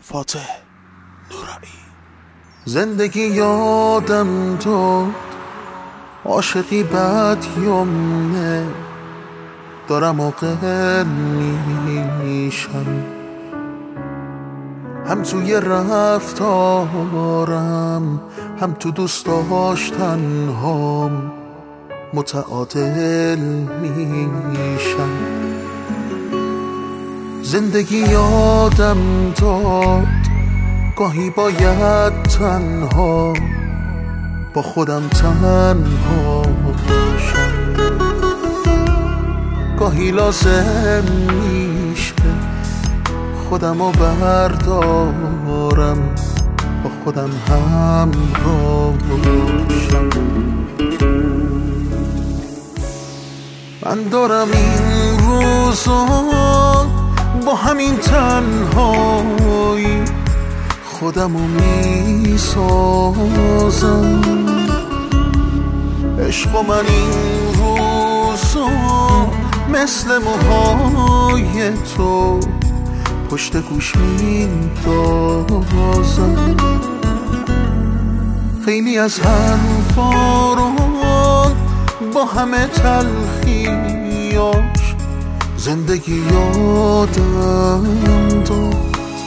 فاتح نورایی. زندگی یادم داد عاشقی بد یمنه، دارم عاقل میشم، هم توی رفتارم هم تو دوست داشتن هام متعادل میشم. زندگی یادم داد گاهی باید تنها با خودم تنها باشم، گاهی لازم میشه خودمو بردارم با خودم همراه باشم. من دارم این روزا با همین تنهایی خودمو میسازم. عشق و من این روزا مثل موهای تو پشت گوش میندازم. خیلی از حرفاران با همه تلخیاش زندگی یادم داد.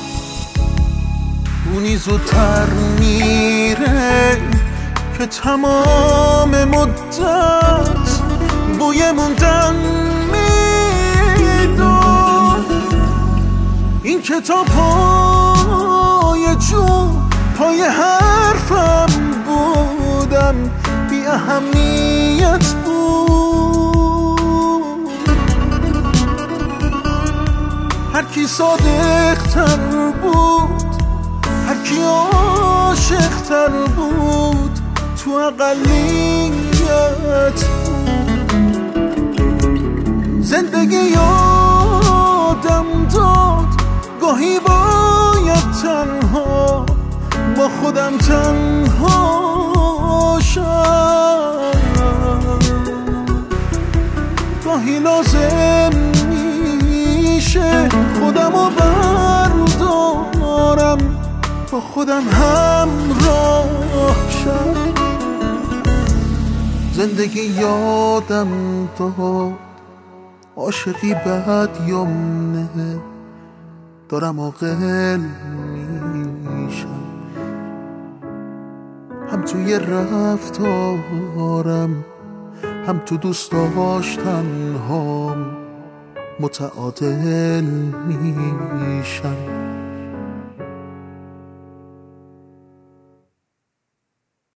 اونی زودتر میره که تمام مدت بوی موندن میداد. این کتاب پای جون پای حرفم بودم بی اهمیت بود. هر کی صادق تر بود، هر کی عاشق تر بود، تو اقلیت بود. زندگی یادم داد گاهی باید تنها با خودم تنها شم، گاهی لازم میشه خودمو بردارم با خودم همراه شم. زندگی یادم داد عاشقی بد یمنه، دارم عاقل میشم، هم توی رفتارم هم تو دوست داشتن هام متعادل میشم.